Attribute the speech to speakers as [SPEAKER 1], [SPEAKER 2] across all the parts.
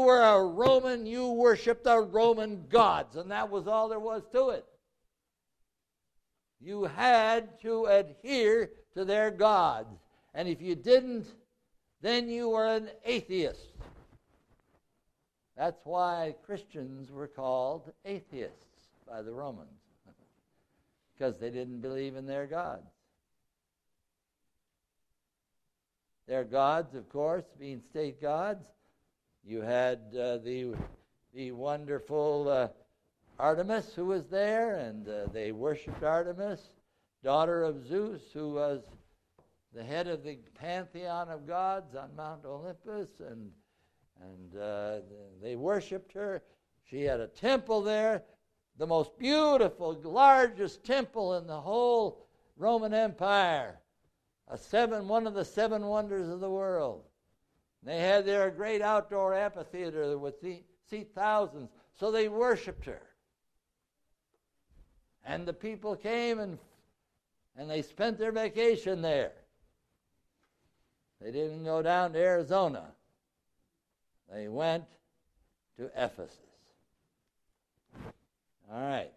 [SPEAKER 1] were a Roman, you worshipped the Roman gods, and that was all there was to it. You had to adhere to their gods. And if you didn't, then you were an atheist. That's why Christians were called atheists by the Romans, because they didn't believe in their gods. Their gods, of course, being state gods. You had the wonderful Artemis who was there, and they worshipped Artemis, daughter of Zeus, who was the head of the pantheon of gods on Mount Olympus, and they worshipped her. She had a temple there, the most beautiful, largest temple in the whole Roman Empire, one of the seven wonders of the world. They had their great outdoor amphitheater that would seat thousands, so they worshipped her. And the people came and they spent their vacation there. They didn't go down to Arizona. They went to Ephesus. All right.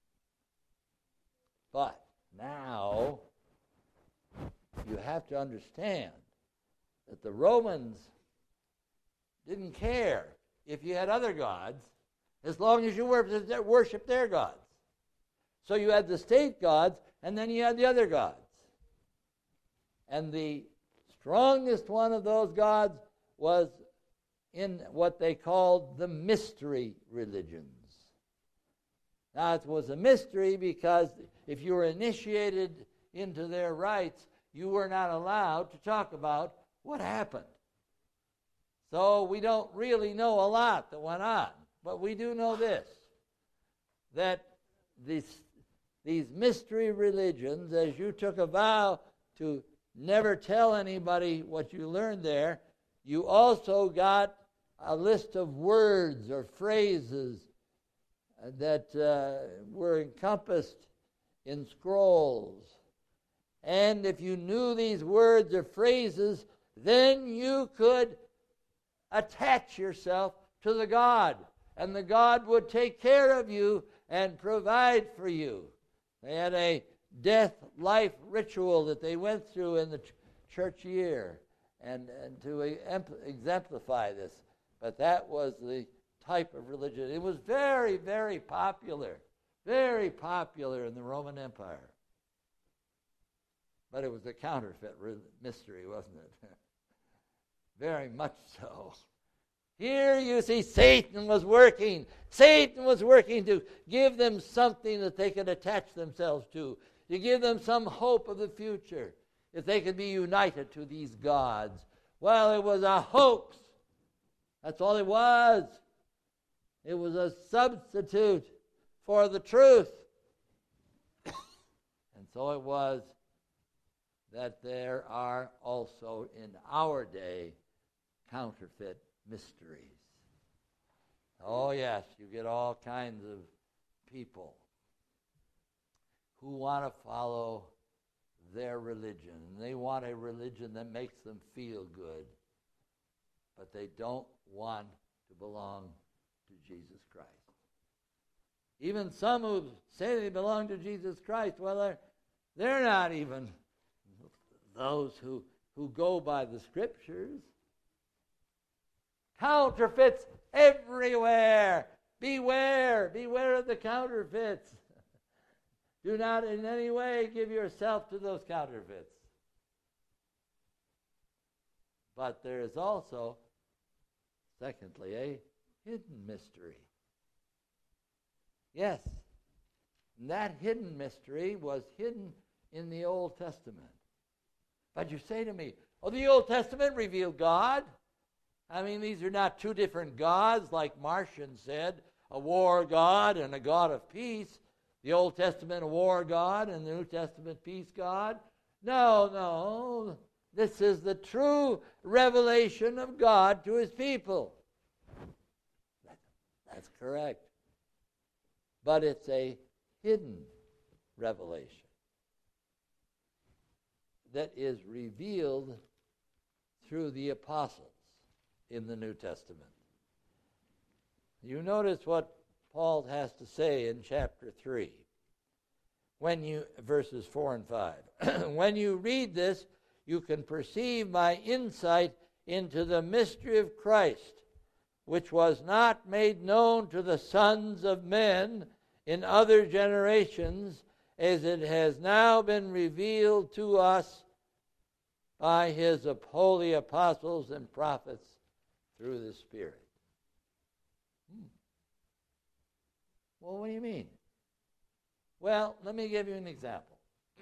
[SPEAKER 1] But now you have to understand that the Romans didn't care if you had other gods as long as you worshiped their gods. So you had the state gods, and then you had the other gods. And the strongest one of those gods was in what they called the mystery religions. Now, it was a mystery because if you were initiated into their rites, you were not allowed to talk about what happened. So we don't really know a lot that went on. But we do know this, that these mystery religions, as you took a vow to never tell anybody what you learned there, you also got a list of words or phrases that were encompassed in scrolls. And if you knew these words or phrases, then you could attach yourself to the God, and the God would take care of you and provide for you. They had a death-life ritual that they went through in the church year and to exemplify this. But that was the type of religion. It was very, very popular in the Roman Empire. But it was a counterfeit mystery, wasn't it? Very much so. Here you see Satan was working. Satan was working to give them something that they could attach themselves to give them some hope of the future, if they could be united to these gods. Well, it was a hoax. That's all it was. It was a substitute for the truth. And so it was that there are also in our day counterfeit mysteries. Oh yes, you get all kinds of people who want to follow their religion. And they want a religion that makes them feel good, but they don't want to belong to Jesus Christ. Even some who say they belong to Jesus Christ, well, they're not even those who go by the Scriptures. Counterfeits everywhere. Beware of the counterfeits. Do not in any way give yourself to those counterfeits. But there is also, secondly, a hidden mystery. Yes, and that hidden mystery was hidden in the Old Testament. But you say to me, oh, the Old Testament revealed God. I mean, these are not two different gods, like Marcion said, a war god and a God of peace. The Old Testament, a war god, and the New Testament, peace god. No. This is the true revelation of God to his people. That's correct. But it's a hidden revelation that is revealed through the apostles in the New Testament. You notice what Paul has to say in chapter 3, verses 4 and 5. When you read this, you can perceive my insight into the mystery of Christ, which was not made known to the sons of men in other generations, as it has now been revealed to us by his holy apostles and prophets through the Spirit. Well, what do you mean? Well, let me give you an example.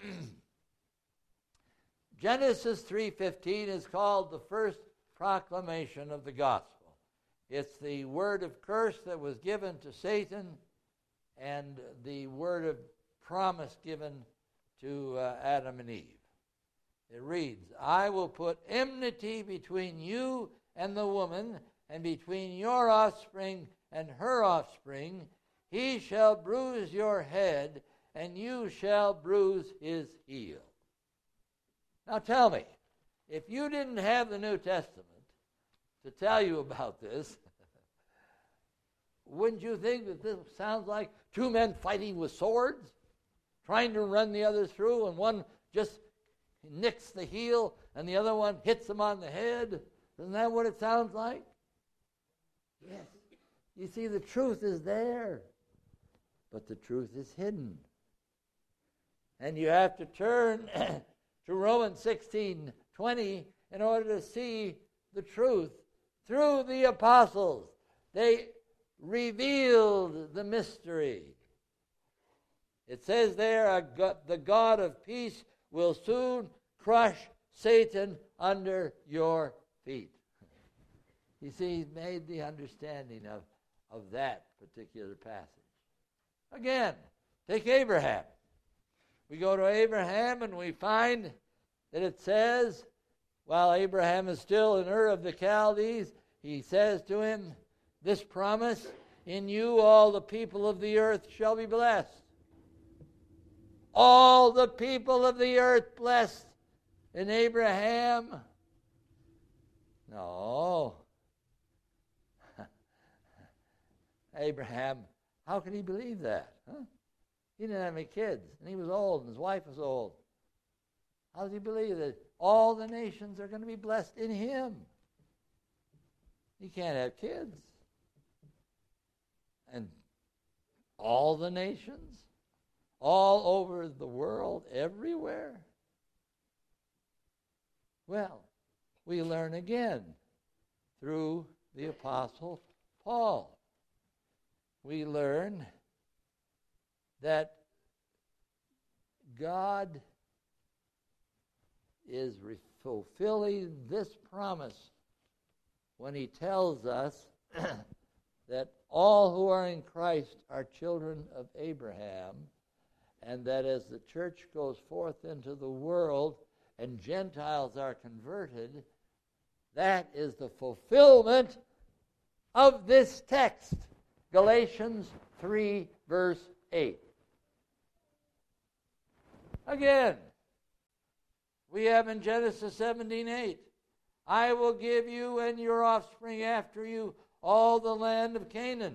[SPEAKER 1] Genesis 3:15 is called the first proclamation of the gospel. It's the word of curse that was given to Satan and the word of promise given to Adam and Eve. It reads, I will put enmity between you and the woman, and between your offspring and her offspring. He shall bruise your head, and you shall bruise his heel. Now tell me, if you didn't have the New Testament to tell you about this, wouldn't you think that this sounds like two men fighting with swords, trying to run the other through, and one just nicks the heel and the other one hits him on the head? Isn't that what it sounds like? Yes. You see, the truth is there, but the truth is hidden. And you have to turn to Romans 16:20 in order to see the truth. Through the apostles, they revealed the mystery. It says there, the God of peace will soon crush Satan under your feet. You see, he's made the understanding of that particular passage. Again, take Abraham. We go to Abraham and we find that it says, while Abraham is still in Ur of the Chaldees, he says to him, this promise, in you all the people of the earth shall be blessed. All the people of the earth blessed in Abraham? No. Abraham, how can he believe that? Huh? He didn't have any kids, and he was old, and his wife was old. How does he believe that all the nations are going to be blessed in him? He can't have kids. And all the nations, all over the world, everywhere. Well, we learn again through the Apostle Paul. We learn that God is fulfilling this promise when he tells us that all who are in Christ are children of Abraham, and that as the church goes forth into the world and Gentiles are converted, that is the fulfillment of this text, Galatians 3, verse 8. Again, we have in Genesis 17:8, I will give you and your offspring after you all the land of Canaan.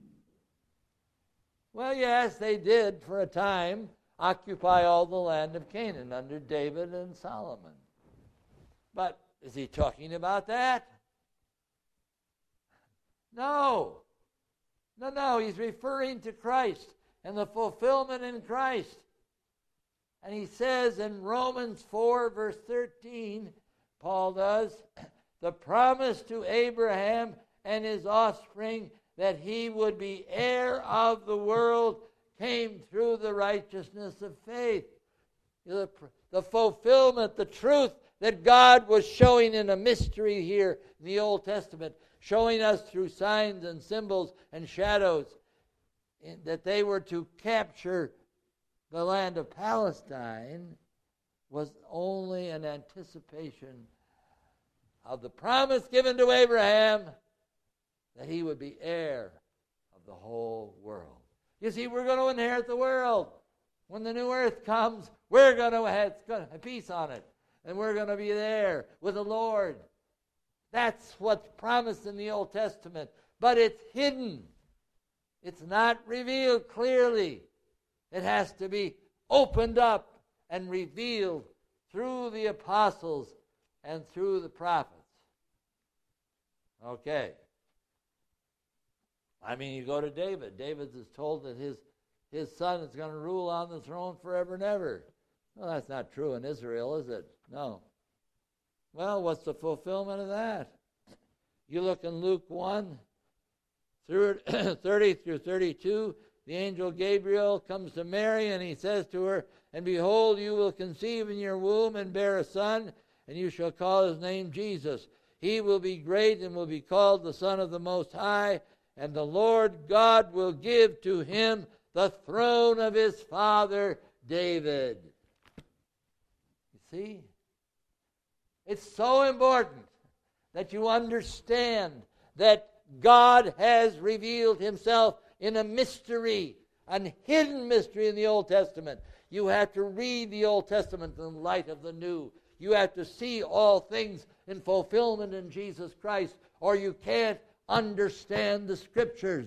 [SPEAKER 1] Well, yes, they did for a time occupy all the land of Canaan under David and Solomon. But is he talking about that? No. No, he's referring to Christ and the fulfillment in Christ. And he says in Romans 4, verse 13, Paul does, the promise to Abraham and his offspring that he would be heir of the world came through the righteousness of faith. The fulfillment, the truth that God was showing in a mystery here in the Old Testament, showing us through signs and symbols and shadows that they were to capture the land of Palestine, was only an anticipation of the promise given to Abraham that he would be heir of the whole world. You see, we're going to inherit the world. When the new earth comes, we're going to have peace on it, and we're going to be there with the Lord. That's what's promised in the Old Testament. but it's hidden. It's not revealed clearly. It has to be opened up and revealed through the apostles and through the prophets. Okay. I mean, you go to David. David is told that his son is going to rule on the throne forever and ever. Well, that's not true in Israel, is it? No. Well, what's the fulfillment of that? You look in Luke 1, 30 through 32, the angel Gabriel comes to Mary and he says to her, "And behold, you will conceive in your womb and bear a son, and you shall call his name Jesus. He will be great and will be called the Son of the Most High, and the Lord God will give to him the throne of his father David." You see? It's so important that you understand that God has revealed himself in a mystery, a hidden mystery in the Old Testament. You have to read the Old Testament in light of the New. You have to see all things in fulfillment in Jesus Christ, or you can't understand the Scriptures.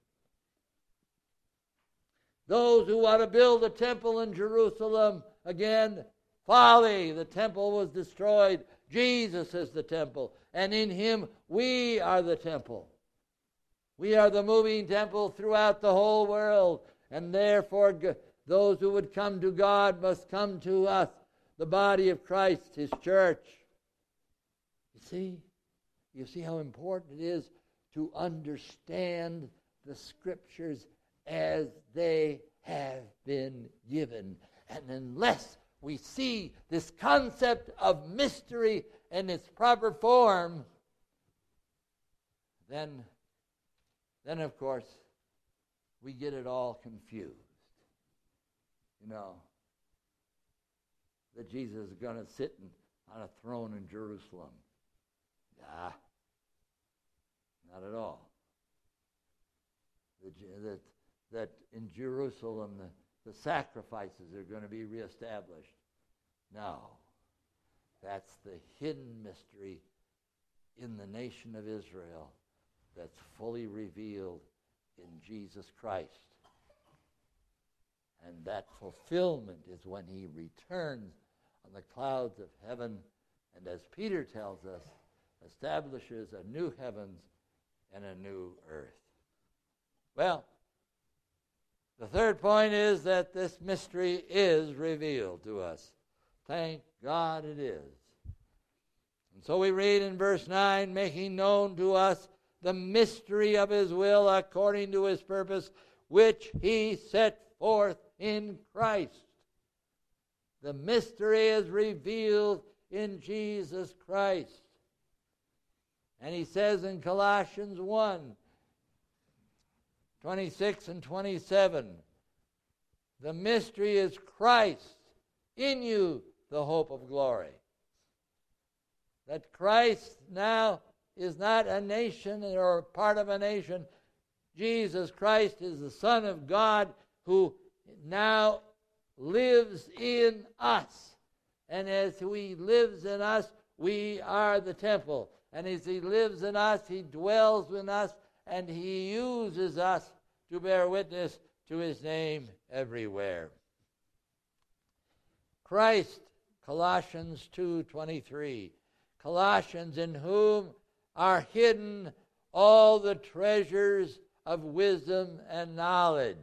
[SPEAKER 1] Those who want to build a temple in Jerusalem, again, folly. The temple was destroyed. Jesus is the temple, and in him we are the temple. We are the moving temple throughout the whole world, and therefore those who would come to God must come to us, the body of Christ, his church. You see how important it is to understand the Scriptures as they have been given. And unless we see this concept of mystery in its proper form, then of course we get it all confused. You know, that Jesus is going to sit on a throne in Jerusalem. Nah, not at all. That in Jerusalem the sacrifices are going to be reestablished. No, that's the hidden mystery in the nation of Israel that's fully revealed in Jesus Christ. And that fulfillment is when he returns on the clouds of heaven, and as Peter tells us, establishes a new heavens and a new earth. Well, the third point is that this mystery is revealed to us. Thank God it is. And so we read in verse 9, making known to us the mystery of his will according to his purpose, which he set forth in Christ. The mystery is revealed in Jesus Christ. And he says in Colossians 1, 26 and 27, the mystery is Christ in you, the hope of glory. That Christ now is not a nation or part of a nation. Jesus Christ is the Son of God who now lives in us. And as he lives in us, we are the temple. And as he lives in us, he dwells in us, and he uses us to bear witness to his name everywhere. Christ, Colossians 2:23. Colossians, in whom are hidden all the treasures of wisdom and knowledge.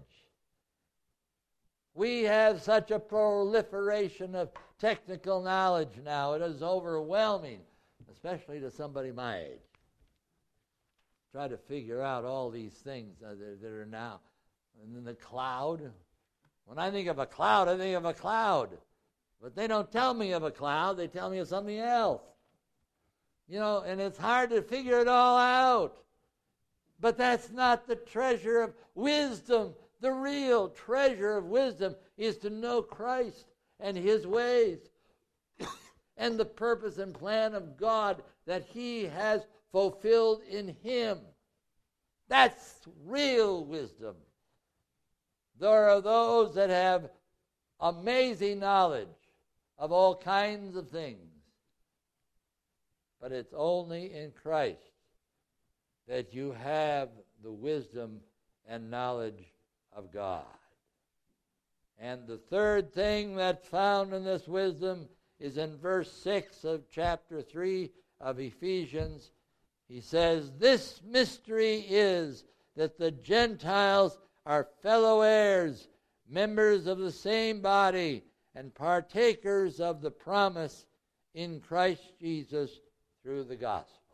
[SPEAKER 1] We have such a proliferation of technical knowledge now. It is overwhelming, especially to somebody my age. Try to figure out all these things that are now. And then the cloud. When I think of a cloud, I think of a cloud. But they don't tell me of a cloud. They tell me of something else. You know, and it's hard to figure it all out. But that's not the treasure of wisdom. The real treasure of wisdom is to know Christ and his ways and the purpose and plan of God that he has fulfilled in him. That's real wisdom. There are those that have amazing knowledge of all kinds of things, but it's only in Christ that you have the wisdom and knowledge of God. And the third thing that's found in this wisdom is in verse 6 of chapter 3 of Ephesians. He says, "This mystery is that the Gentiles are fellow heirs, members of the same body, and partakers of the promise in Christ Jesus through the gospel."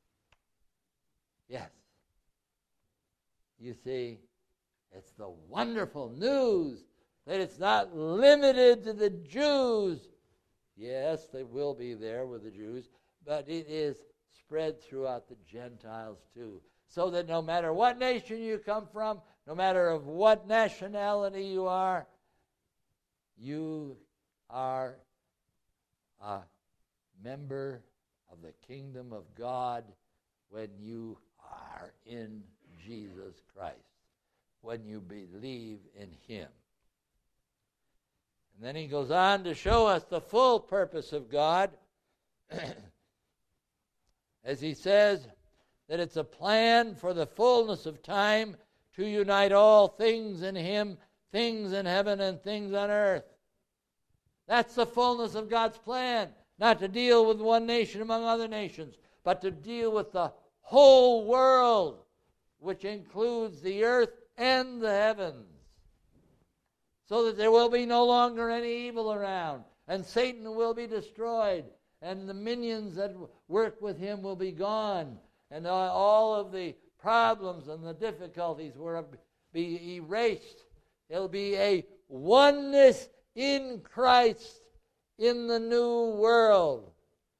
[SPEAKER 1] Yes. You see, it's the wonderful news that it's not limited to the Jews. Yes, they will be there with the Jews, but it is spread throughout the Gentiles too. So that no matter what nation you come from, no matter of what nationality you are a member of the kingdom of God when you are in Jesus Christ, when you believe in Him. And then he goes on to show us the full purpose of God, as he says that it's a plan for the fullness of time to unite all things in Him, things in heaven and things on earth. That's the fullness of God's plan, not to deal with one nation among other nations, but to deal with the whole world, which includes the earth and the heavens, so that there will be no longer any evil around, and Satan will be destroyed, and the minions that work with him will be gone, and all of the problems and the difficulties will be erased. There'll be a oneness in Christ in the new world.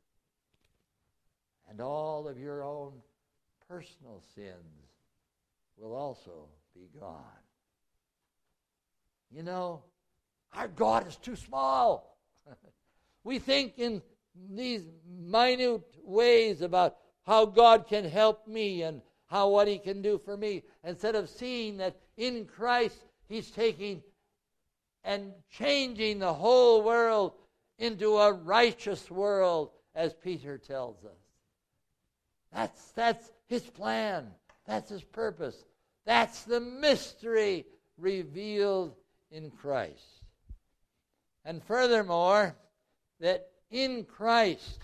[SPEAKER 1] And all of your own personal sins will also be gone. You know, our God is too small. We think in these minute ways about how God can help me and what He can do for me, instead of seeing that in Christ He's taking and changing the whole world into a righteous world, as Peter tells us. That's His plan. That's His purpose. That's the mystery revealed in Christ. And furthermore, that in Christ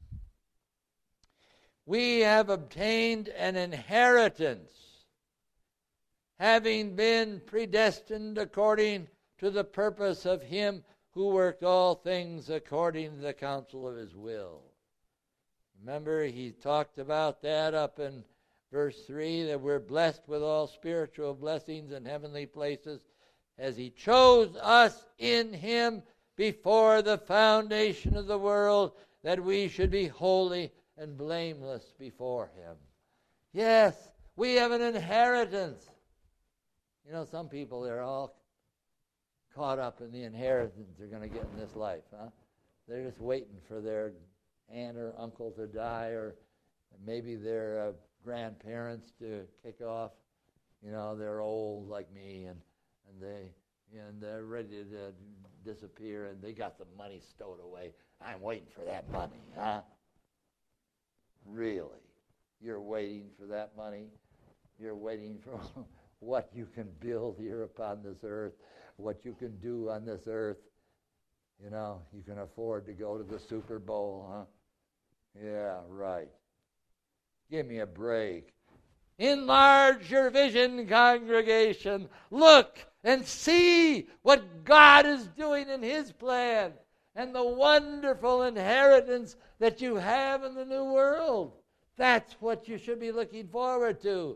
[SPEAKER 1] we have obtained an inheritance, having been predestined according to the purpose of Him who worked all things according to the counsel of His will. Remember, he talked about that up in verse 3, that we're blessed with all spiritual blessings in heavenly places, as He chose us in Him before the foundation of the world, that we should be holy and blameless before Him. Yes, we have an inheritance. You know, some people, they're all caught up in the inheritance they're going to get in this life. They're just waiting for their aunt or uncle to die, or maybe their grandparents to kick off. You know, they're old like me, and they're ready to disappear, and they got the money stowed away. I'm waiting for that money, huh? Really? You're waiting for that money? You're waiting for what you can build here upon this earth, what you can do on this earth. You know, you can afford to go to the Super Bowl, huh? Yeah, right. Give me a break. Enlarge your vision, congregation. Look and see what God is doing in His plan and the wonderful inheritance that you have in the new world. That's what you should be looking forward to.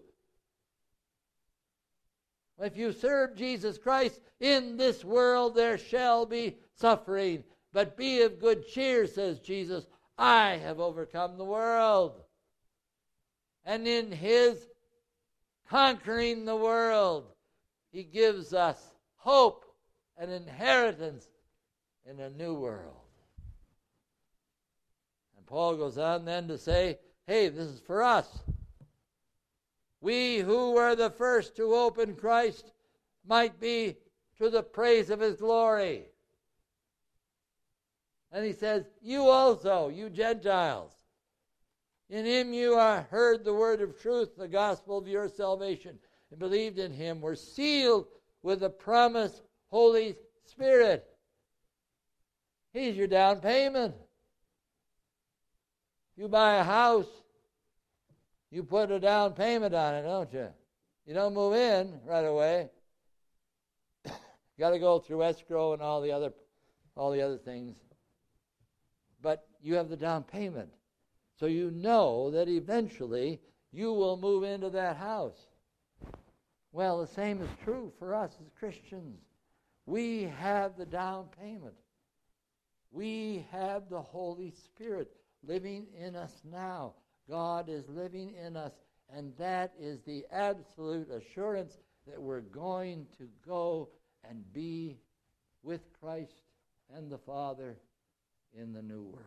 [SPEAKER 1] If you serve Jesus Christ, in this world there shall be suffering. But be of good cheer, says Jesus. I have overcome the world. And in His conquering the world, He gives us hope and inheritance in a new world. And Paul goes on then to say, hey, this is for us. We who were the first to hope in Christ might be to the praise of His glory. And he says, you also, you Gentiles, In him you heard the word of truth, the gospel of your salvation, and believed in him, were sealed with the promised Holy Spirit. He's your down payment. You buy a house, you put a down payment on it, don't you? You don't move in right away. You got to go through escrow and all the other things. But you have the down payment. So you know that eventually you will move into that house. Well, the same is true for us as Christians. We have the down payment. We have the Holy Spirit living in us now. God is living in us, and that is the absolute assurance that we're going to go and be with Christ and the Father in the new world.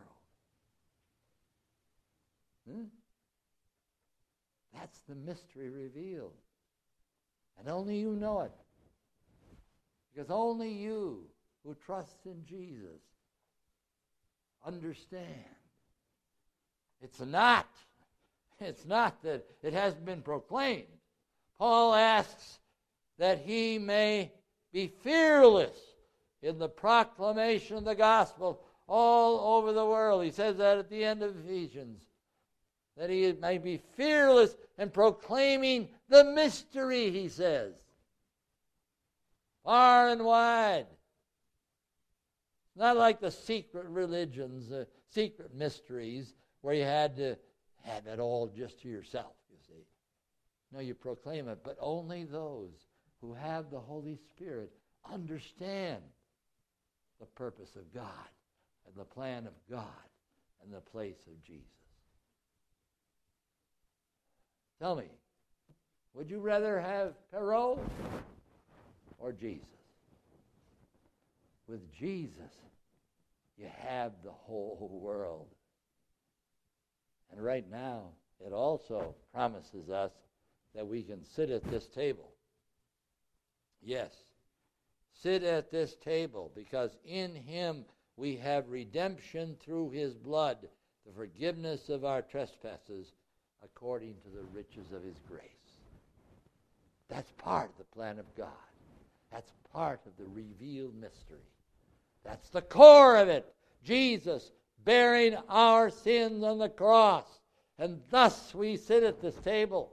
[SPEAKER 1] That's the mystery revealed. And only you know it. Because only you who trust in Jesus understand. It's not that it hasn't been proclaimed. Paul asks that he may be fearless in the proclamation of the gospel all over the world. He says that at the end of Ephesians. That he may be fearless in proclaiming the mystery, he says. Far and wide. Not like the secret religions, secret mysteries, where you had to have it all just to yourself, you see. No, you proclaim it, but only those who have the Holy Spirit understand the purpose of God and the plan of God and the place of Jesus. Tell me, would you rather have Perot or Jesus? With Jesus, you have the whole world. And right now, it also promises us that we can sit at this table. Yes, sit at this table, because in him we have redemption through his blood, the forgiveness of our trespasses, according to the riches of his grace. That's part of the plan of God. That's part of the revealed mystery. That's the core of it. Jesus bearing our sins on the cross. And thus we sit at this table.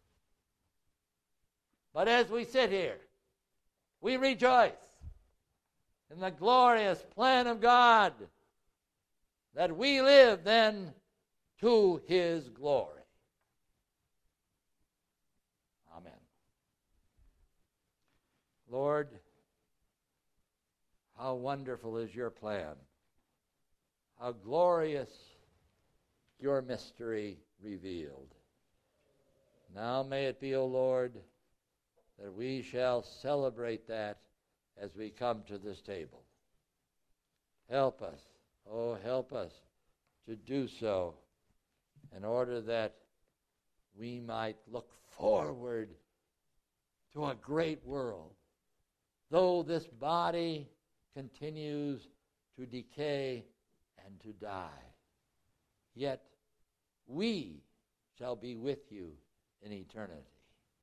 [SPEAKER 1] But as we sit here, we rejoice in the glorious plan of God, that we live then to his glory. Amen. Lord, how wonderful is your plan. How glorious your mystery revealed. Now may it be, O Lord, that we shall celebrate that as we come to this table. Help us, oh, help us to do so in order that we might look forward to a great world. Though this body continues to decay and to die, yet we shall be with you in eternity.